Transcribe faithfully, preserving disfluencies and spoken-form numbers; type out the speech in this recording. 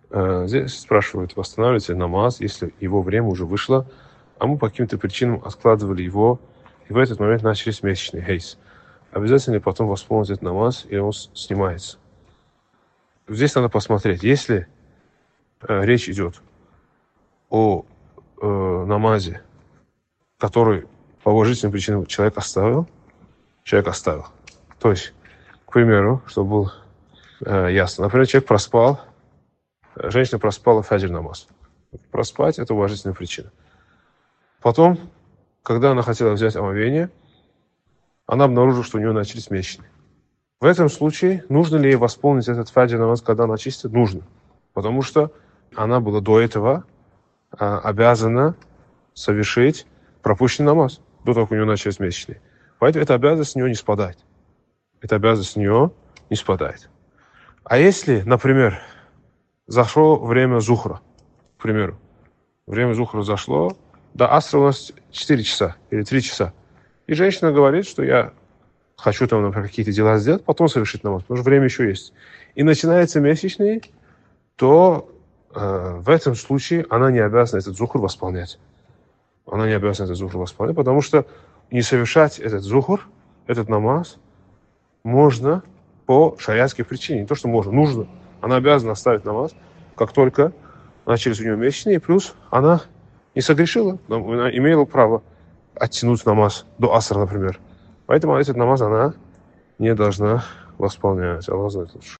Э, Здесь спрашивают, восстанавливается ли намаз, если его время уже вышло, а мы по каким-то причинам откладывали его, и в этот момент начались месячные хейс. Обязательно ли потом восполнить этот намаз, или он с- снимается? Здесь надо посмотреть, если э, речь идет о э, намазе, который по уважительным причинам человек оставил, человек оставил. То есть, к примеру, чтобы было э, ясно, например, человек проспал, э, женщина проспала фаджр намаз. Проспать – это уважительная причина. Потом, когда она хотела взять омовение, она обнаружила, что у нее начались месячные. В этом случае нужно ли ей восполнить этот фаджр намаз, когда она чистит? Нужно. Потому что она была до этого а, обязана совершить пропущенный намаз, до того, как у нее начались месячные. Поэтому эта обязанность с нее не спадает. Эта обязанность с нее не спадает. А если, например, зашло время зухра, к примеру, время зухра зашло, до асра у нас четыре часа или три часа, и женщина говорит, что я хочу там, например, какие-то дела сделать, потом совершить намаз, потому что время еще есть. И начинается месячный, то э, в этом случае она не обязана этот зухр восполнять. Она не обязана этот зухр восполнять, потому что не совершать этот зухр, этот намаз, можно по шариатской причине. Не то, что можно, нужно. Она обязана оставить намаз, как только начались у нее месячные, плюс она не согрешила, она имела право оттянуть намаз до асра, например. Поэтому этот намаз она не должна восполнять. Аллах знает лучше.